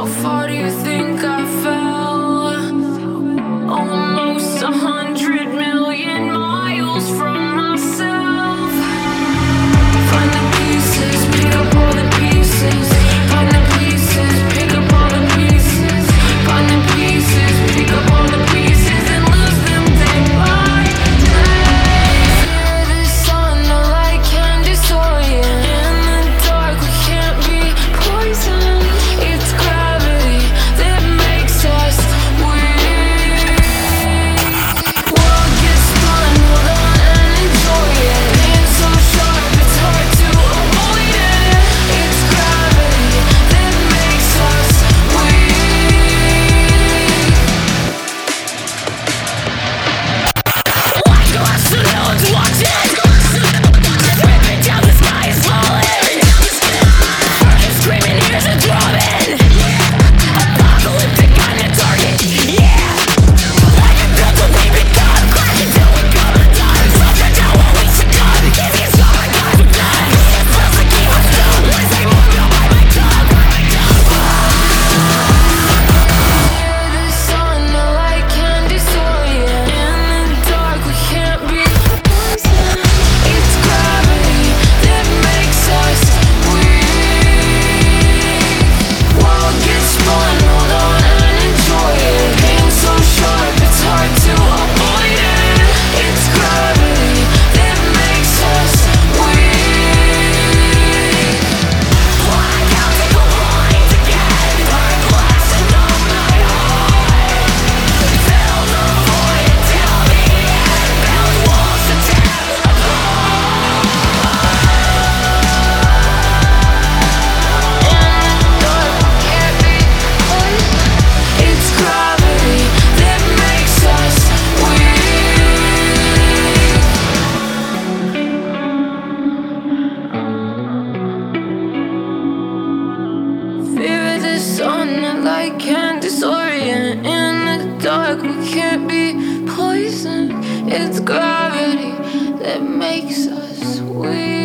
How far do you think I fell? Almost 100 million miles from myself. Find the pieces, pick up all the pieces. Find the pieces, pick up all the pieces. Find the pieces, pick up all the pieces and lose them day by day. Fear the sun, the light can disorient. In the dark, we can't be poisoned. It's gravity that makes us weak. World gets spun, hold on and enjoy it. Pain so sharp, it's hard to avoid it. It's gravity that makes us weak. Like the last of no one's watching. Ripping down the sky is falling. Fucking screaming, ears are throbbing. Apocalyptic on the target, yeah. Like a built to we become. Crack until we come undone. Filter down what we succumb. If you stop, my God, we're done. It feels like you are dumb. When they move, you'll bite my tongue. Fear the sun, the light can disorient. In the dark, we can't be poisoned. It's gravity that makes us weak. World gets spun, hold on and enjoy it. Pain so sharp, it's hard to avoid it. It's gravity that makes us weak. Black out, take a blind again. Burn glass and numb my heart. Fill the void until the end. Build walls to tear apart. It's gravity that makes us weak. Fear of the sun, the light can disorient. In the dark, we can't be poisoned. It's gravity that makes us weak.